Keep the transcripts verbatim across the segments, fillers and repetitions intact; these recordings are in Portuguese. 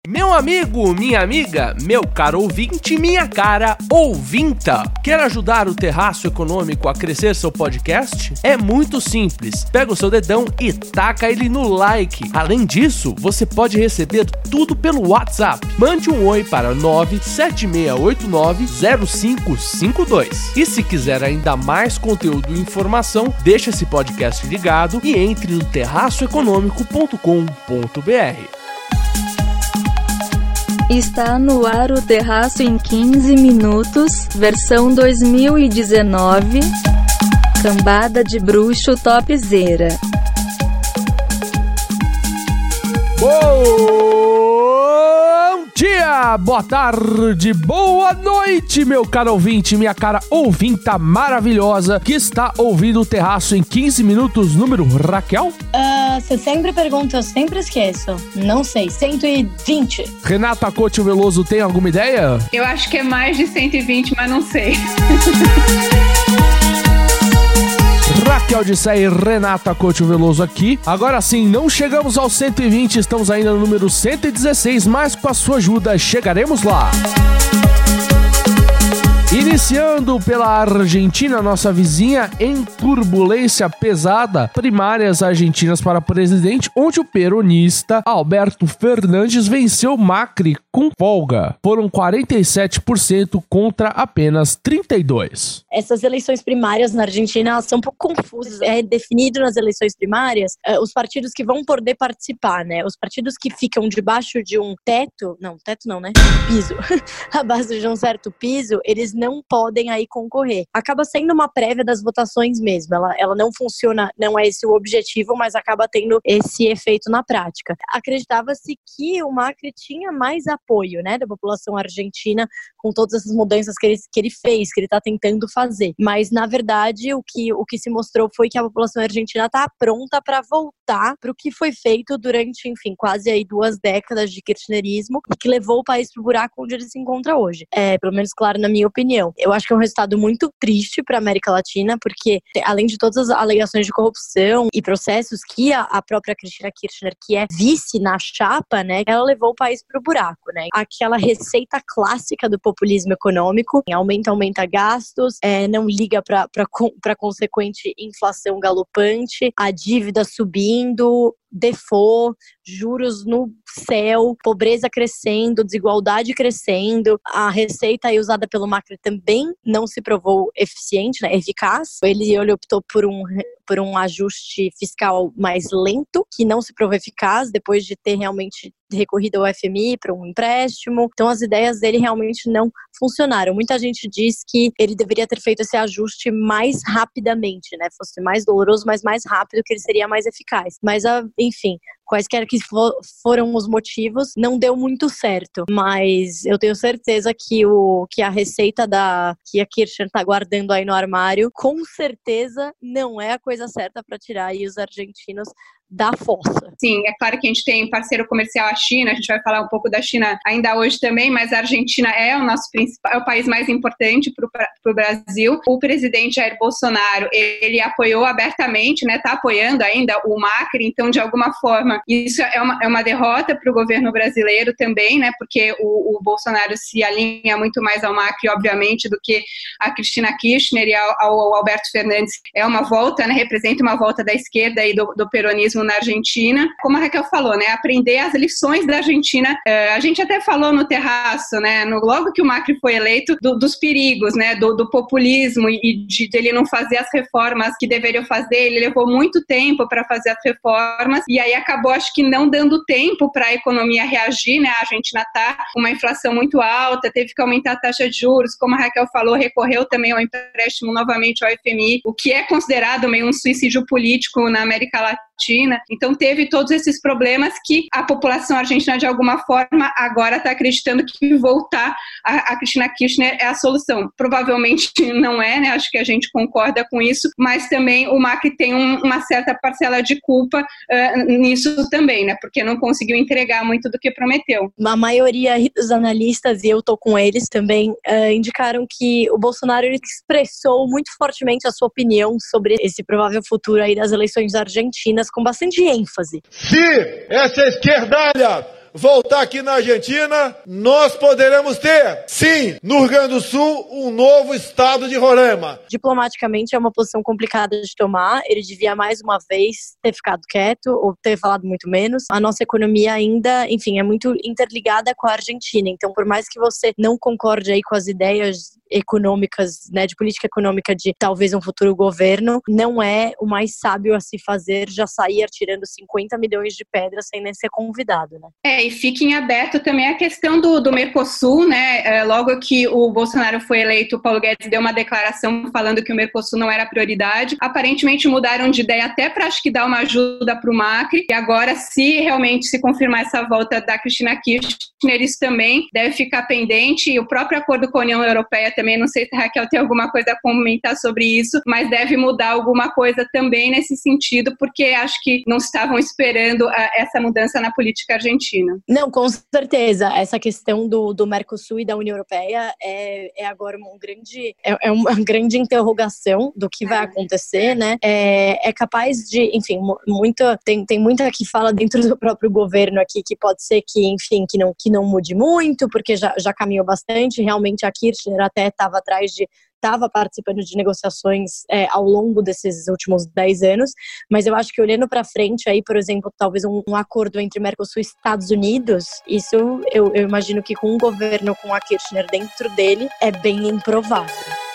Meu amigo, minha amiga, meu caro ouvinte, minha cara ouvinta. Quer ajudar o Terraço Econômico a crescer seu podcast? É muito simples. Pega o seu dedão e taca ele no like. Além disso, você pode receber tudo pelo WhatsApp. Mande um oi para nove sete seis oito nove zero cinco cinco dois. E se quiser ainda mais conteúdo e informação, deixa esse podcast ligado e entre no terraço econômico ponto com ponto b r. Está no ar o Terraço em quinze minutos, versão dois mil e dezenove. Cambada de bruxo topzera. Bom dia, boa tarde, boa noite, meu caro ouvinte, minha cara ouvinta maravilhosa que está ouvindo o Terraço em quinze minutos, número Raquel? Você uh, sempre pergunta, eu sempre esqueço. Não sei, cento e vinte. Renata Couto Veloso tem alguma ideia? Eu acho que é mais de cento e vinte, mas não sei. Raquel de Sé e Renata Couto Veloso aqui. Agora sim, não chegamos aos cento e vinte, estamos ainda no número cento e dezesseis, mas com a sua ajuda chegaremos lá. Iniciando pela Argentina, nossa vizinha, em turbulência pesada, primárias argentinas para presidente, onde o peronista Alberto Fernandes venceu Macri com folga. Foram quarenta e sete por cento contra apenas trinta e dois por cento. Essas eleições primárias na Argentina, elas são um pouco confusas. É definido nas eleições primárias uh, os partidos que vão poder participar, né? Os partidos que ficam debaixo de um teto, não, teto não, né? Piso. A base de um certo piso, eles não podem aí concorrer. Acaba sendo uma prévia das votações mesmo. Ela, ela não funciona, não é esse o objetivo, mas acaba tendo esse efeito na prática. Acreditava-se que o Macri tinha mais apoio, né, da população argentina com todas essas mudanças que ele, que ele fez, que ele está tentando fazer. Mas, na verdade, o que, o que se mostrou foi que a população argentina está pronta para voltar para o que foi feito durante, enfim, quase aí duas décadas de kirchnerismo e que levou o país para o buraco onde ele se encontra hoje. É, pelo menos, claro, na minha opinião. Eu acho que é um resultado muito triste para a América Latina, porque além de todas as alegações de corrupção e processos que a, a própria Cristina Kirchner, que é vice na chapa, né, ela levou o país para o buraco, né? Aquela receita clássica do populismo econômico, aumenta, aumenta gastos, é, não liga para para consequente inflação galopante, a dívida subindo, default, juros no céu, pobreza crescendo, desigualdade crescendo. A receita aí usada pelo Macri também não se provou eficiente, né, eficaz. Ele, ele optou por um, por um ajuste fiscal mais lento, que não se provou eficaz depois de ter realmente recorrido ao F M I para um empréstimo. Então as ideias dele realmente não funcionaram. Muita gente diz que ele deveria ter feito esse ajuste mais rapidamente, né? Fosse mais doloroso, mas mais rápido, que ele seria mais eficaz. Mas, enfim, quaisquer que for, foram os motivos, não deu muito certo. Mas eu tenho certeza que, o, que a receita da, que a Kirchner está guardando aí no armário, com certeza não é a coisa certa para tirar aí os argentinos da fossa. Sim, é claro que a gente tem parceiro comercial a China, a gente vai falar um pouco da China ainda hoje também, mas a Argentina é o nosso principal, é o país mais importante para o Brasil. O presidente Jair Bolsonaro, ele apoiou abertamente, né, está apoiando ainda o Macri, então de alguma forma isso é uma, é uma derrota para o governo brasileiro também, né, porque o, o Bolsonaro se alinha muito mais ao Macri, obviamente, do que a Cristina Kirchner e ao, ao Alberto Fernandes. É uma volta, né, representa uma volta da esquerda e do, do peronismo na Argentina. Como a Raquel falou, né, aprender as lições da Argentina. Uh, a gente até falou no Terraço, né, no, logo que o Macri foi eleito, do, dos perigos, né, do, do populismo e de, de ele não fazer as reformas que deveriam fazer. Ele levou muito tempo para fazer as reformas e aí acabou, acho que não dando tempo para a economia reagir, né, a Argentina está com uma inflação muito alta, teve que aumentar a taxa de juros, como a Raquel falou, recorreu também ao empréstimo novamente ao F M I, o que é considerado meio um suicídio político na América Latina. Então teve todos esses problemas que a população argentina de alguma forma agora está acreditando que voltar a, a Cristina Kirchner é a solução. Provavelmente não é, né? Acho que a gente concorda com isso, mas também o Macri tem um, uma certa parcela de culpa uh, nisso também, né? Porque não conseguiu entregar muito do que prometeu. A maioria dos analistas, e eu tô com eles também, uh, indicaram que o Bolsonaro ele expressou muito fortemente a sua opinião sobre esse provável futuro aí das eleições argentinas com bastante ênfase. Se essa esquerdalha voltar aqui na Argentina, nós poderemos ter, sim, no Rio Grande do Sul, um novo estado de Roraima. Diplomaticamente é uma posição complicada de tomar, ele devia mais uma vez ter ficado quieto ou ter falado muito menos. A nossa economia ainda, enfim, é muito interligada com a Argentina, então por mais que você não concorde aí com as ideias econômicas, né, de política econômica de talvez um futuro governo, não é o mais sábio a se fazer já sair tirando cinquenta milhões de pedras sem nem ser convidado, né? É, e fica em aberto também a questão do, do Mercosul, né? É, logo que o Bolsonaro foi eleito, o Paulo Guedes deu uma declaração falando que o Mercosul não era prioridade. Aparentemente mudaram de ideia até para, acho que, dar uma ajuda para o Macri. E agora, se realmente se confirmar essa volta da Cristina Kirchner, isso também deve ficar pendente. E o próprio acordo com a União Europeia também, não sei se a Raquel tem alguma coisa a comentar sobre isso, mas deve mudar alguma coisa também nesse sentido, porque acho que não estavam esperando a, essa mudança na política argentina. Não, com certeza. Essa questão do, do Mercosul e da União Europeia é, é agora um grande, é, é uma grande interrogação do que vai acontecer, né? É, é capaz de, enfim, muita, tem, tem muita que fala dentro do próprio governo aqui que pode ser que, enfim, que não, que não mude muito, porque já, já caminhou bastante. Realmente a Kirchner até estava atrás de estava participando de negociações é, ao longo desses últimos dez anos, mas eu acho que olhando para frente aí, por exemplo, talvez um, um acordo entre Mercosul e Estados Unidos, isso eu, eu imagino que com um governo com a Kirchner dentro dele é bem improvável.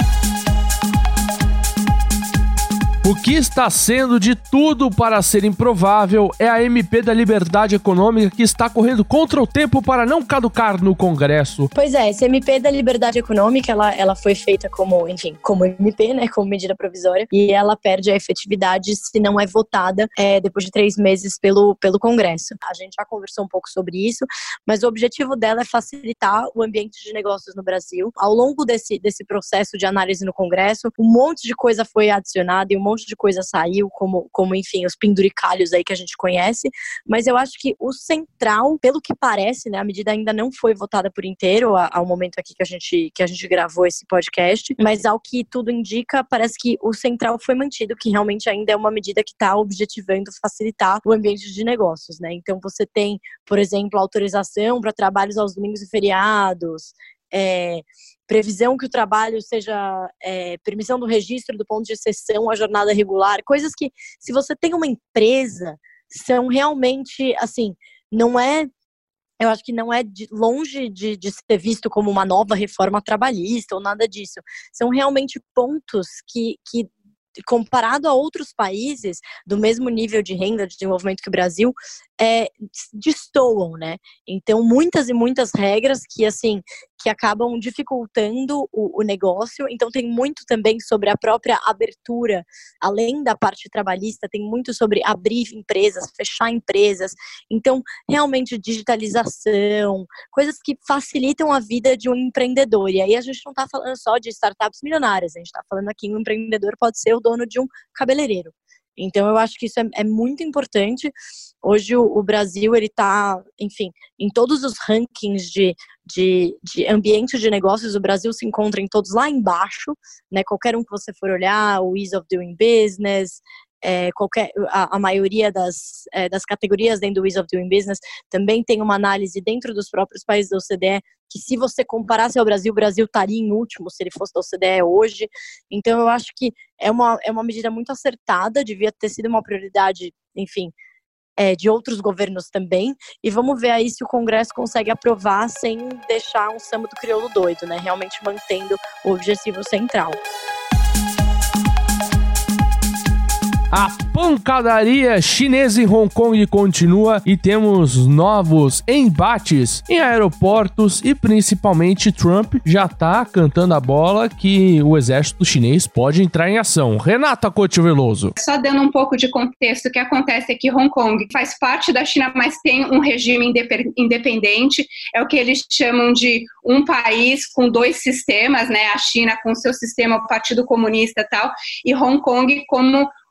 O que está sendo de tudo para ser improvável é a M P da Liberdade Econômica que está correndo contra o tempo para não caducar no Congresso. Pois é, essa M P da Liberdade Econômica, ela, ela foi feita como, enfim, como M P, né, como medida provisória, e ela perde a efetividade se não é votada é, depois de três meses pelo, pelo Congresso. A gente já conversou um pouco sobre isso, mas o objetivo dela é facilitar o ambiente de negócios no Brasil. Ao longo desse, desse processo de análise no Congresso, um monte de coisa foi adicionada e um monte de coisa saiu, como, como, enfim, os penduricalhos aí que a gente conhece, mas eu acho que o central, pelo que parece, né, a medida ainda não foi votada por inteiro ao momento aqui que a gente, que a gente gravou esse podcast, mas ao que tudo indica, parece que o central foi mantido, que realmente ainda é uma medida que está objetivando facilitar o ambiente de negócios, né, então você tem, por exemplo, autorização para trabalhos aos domingos e feriados, é, previsão que o trabalho seja, é, permissão do registro do ponto de exceção à jornada regular, coisas que, se você tem uma empresa, são realmente, assim, não é, eu acho que não é de, longe de, de ser visto como uma nova reforma trabalhista ou nada disso, são realmente pontos que, que comparado a outros países do mesmo nível de renda, de desenvolvimento que o Brasil, é, destoam, né? Então, muitas e muitas regras que, assim, que acabam dificultando o, o negócio. Então, tem muito também sobre a própria abertura, além da parte trabalhista, tem muito sobre abrir empresas, fechar empresas. Então, realmente, digitalização, coisas que facilitam a vida de um empreendedor. E aí, a gente não está falando só de startups milionárias, a gente está falando aqui que um empreendedor pode ser o dono de um cabeleireiro. Então, eu acho que isso é, é muito importante. Hoje, o, o Brasil, ele está, enfim, em todos os rankings de, de, de ambiente de negócios, o Brasil se encontra em todos lá embaixo, né? Qualquer um que você for olhar, o Ease of Doing Business, é, qualquer, a, a maioria das, é, das categorias dentro do Ease of Doing Business também tem uma análise dentro dos próprios países da O C D E, que se você comparasse ao Brasil, o Brasil estaria em último se ele fosse da O C D E hoje. Então, eu acho que é uma, é uma medida muito acertada, devia ter sido uma prioridade, enfim, é, de outros governos também. E vamos ver aí se o Congresso consegue aprovar sem deixar um samba do crioulo doido, né? Realmente mantendo o objetivo central. A pancadaria chinesa em Hong Kong continua e temos novos embates em aeroportos e principalmente Trump já tá cantando a bola que o exército chinês pode entrar em ação. Renata Couto Veloso. Só dando um pouco de contexto, o que acontece é que Hong Kong faz parte da China, mas tem um regime independente, é o que eles chamam de um país com dois sistemas, né? A China com seu sistema, o Partido Comunista e tal, e Hong Kong como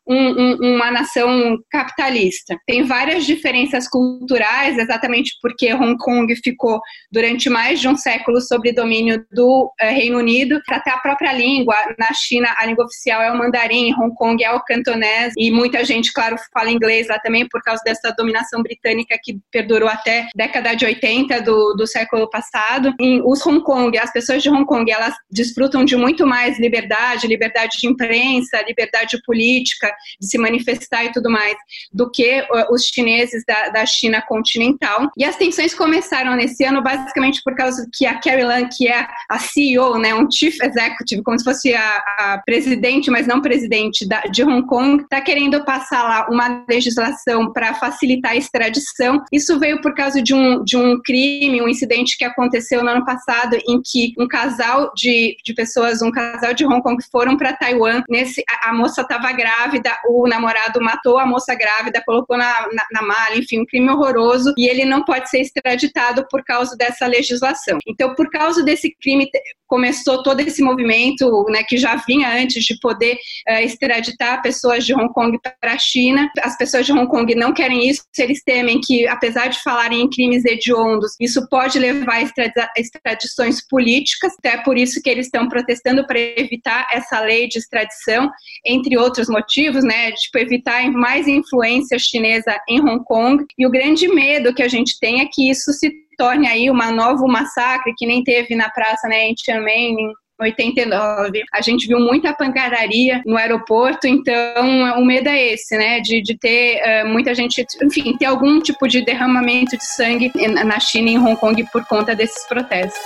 um, um, uma nação capitalista. Tem várias diferenças culturais, exatamente porque Hong Kong ficou durante mais de um século sob domínio do uh, Reino Unido. Até a própria língua, na China a língua oficial é o mandarim, Hong Kong é o cantonês, e muita gente, claro, fala inglês lá também por causa dessa dominação britânica que perdurou até a década de oitenta do, do século passado. E os Hong Kong, as pessoas de Hong Kong, elas desfrutam de muito mais liberdade, liberdade de imprensa, liberdade política, de se manifestar e tudo mais, do que uh, os chineses da, da China continental. E as tensões começaram nesse ano basicamente por causa que a Carrie Lam, que é a C E O, né, um Chief Executive, como se fosse a, a presidente, mas não presidente da, de Hong Kong, está querendo passar lá uma legislação para facilitar a extradição. Isso veio por causa de um, de um crime, um incidente que aconteceu no ano passado, em que um casal de, de pessoas, um casal de Hong Kong foram para Taiwan. Nesse, a, a moça estava grávida, o namorado matou a moça grávida, colocou na, na, na mala, enfim, um crime horroroso, e ele não pode ser extraditado por causa dessa legislação. Então, por causa desse crime, começou todo esse movimento, né, que já vinha antes de poder uh, extraditar pessoas de Hong Kong para a China. As pessoas de Hong Kong não querem isso, eles temem que, apesar de falarem em crimes hediondos, isso pode levar a extradições políticas, até por isso que eles estão protestando para evitar essa lei de extradição, entre outros motivos, né, tipo, evitar mais influência chinesa em Hong Kong. E o grande medo que a gente tem é que isso se torne aí uma novo massacre que nem teve na praça, né, em Tiananmen, em oitenta e nove. A gente viu muita pancadaria no aeroporto, então o medo é esse, né, de, de ter uh, muita gente, enfim, ter algum tipo de derramamento de sangue na China e em Hong Kong por conta desses protestos.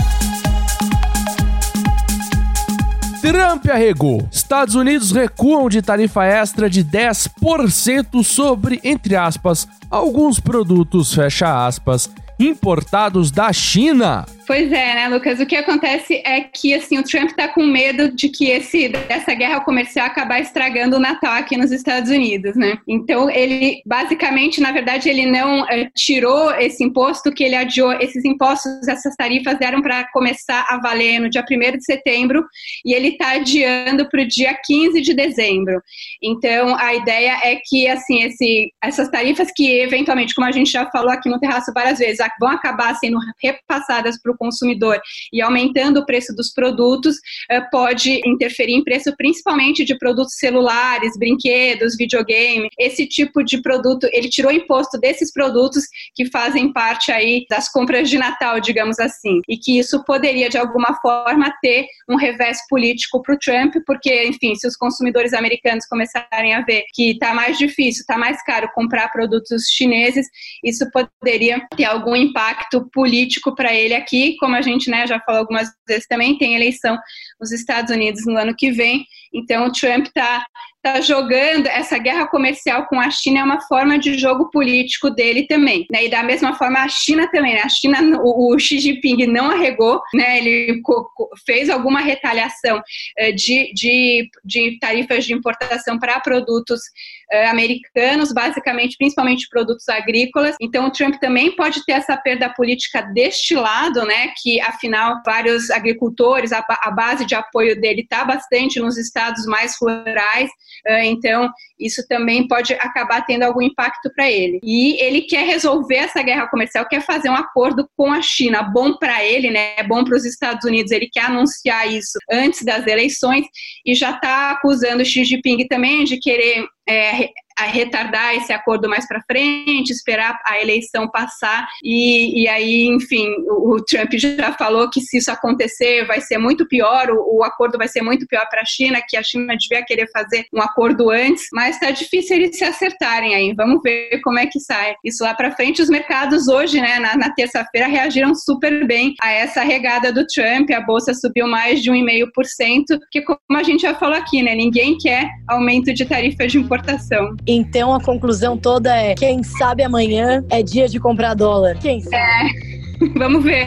Trump arregou. Estados Unidos recuam de tarifa extra de dez por cento sobre, entre aspas, alguns produtos, fecha aspas, importados da China. Pois é, né, Lucas? O que acontece é que, assim, o Trump tá com medo de que esse, dessa guerra comercial acabar estragando o Natal aqui nos Estados Unidos, né? Então, ele, basicamente, na verdade, ele não é, tirou esse imposto, que ele adiou. Esses impostos, essas tarifas eram para começar a valer no dia primeiro de setembro, e ele tá adiando para o dia quinze de dezembro. Então, a ideia é que, assim, esse, essas tarifas que, eventualmente, como a gente já falou aqui no Terraço várias vezes, vão acabar sendo repassadas para o consumidor e aumentando o preço dos produtos, uh, pode interferir em preço principalmente de produtos celulares, brinquedos, videogame. Esse tipo de produto, ele tirou imposto desses produtos que fazem parte aí das compras de Natal, digamos assim, e que isso poderia de alguma forma ter um revés político para o Trump, porque, enfim, se os consumidores americanos começarem a ver que está mais difícil, está mais caro comprar produtos chineses, isso poderia ter algum impacto político para ele aqui. Como a gente, né, já falou algumas vezes também, tem eleição nos Estados Unidos no ano que vem, então o Trump está tá jogando essa guerra comercial com a China, é uma forma de jogo político dele também, né? E da mesma forma a China também, né? A China, o, o Xi Jinping não arregou, né? Ele co- fez alguma retaliação uh, de, de, de tarifas de importação para produtos uh, americanos, basicamente, principalmente produtos agrícolas. Então o Trump também pode ter essa perda política deste lado, né? Que afinal vários agricultores, a, a base de apoio dele está bastante nos estados mais rurais. Então, isso também pode acabar tendo algum impacto para ele. E ele quer resolver essa guerra comercial, quer fazer um acordo com a China, bom para ele, né? Bom para os Estados Unidos, ele quer anunciar isso antes das eleições e já está acusando o Xi Jinping também de querer é, a retardar esse acordo mais para frente, esperar a eleição passar e, e aí, enfim, o, o Trump já falou que se isso acontecer vai ser muito pior, o, o acordo vai ser muito pior para a China, que a China devia querer fazer um acordo antes, mas está difícil eles se acertarem aí, vamos ver como é que sai isso lá para frente. Os mercados hoje, né, na, na terça-feira reagiram super bem a essa regada do Trump, a bolsa subiu mais de um vírgula cinco por cento, porque como a gente já falou aqui, né, ninguém quer aumento de tarifa de importação. Então a conclusão toda é, quem sabe amanhã é dia de comprar dólar. Quem sabe? É, vamos ver.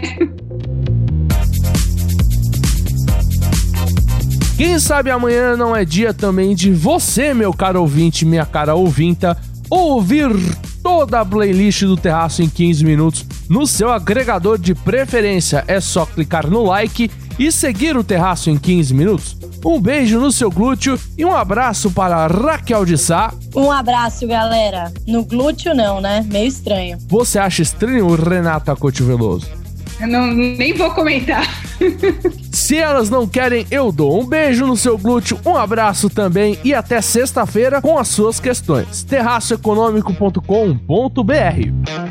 Quem sabe amanhã não é dia também de você, meu caro ouvinte, minha cara ouvinta, ouvir toda a playlist do Terraço em quinze minutos no seu agregador de preferência. É só clicar no like e seguir o Terraço em quinze minutos. um beijo no seu glúteo e um abraço para Raquel de Sá. Um abraço, galera. No glúteo não, né? Meio estranho. Você acha estranho o Renata Couto Veloso? Eu não, nem vou comentar. Se elas não querem, eu dou um beijo no seu glúteo, um abraço também e até sexta-feira com as suas questões. terraço econômico ponto com ponto br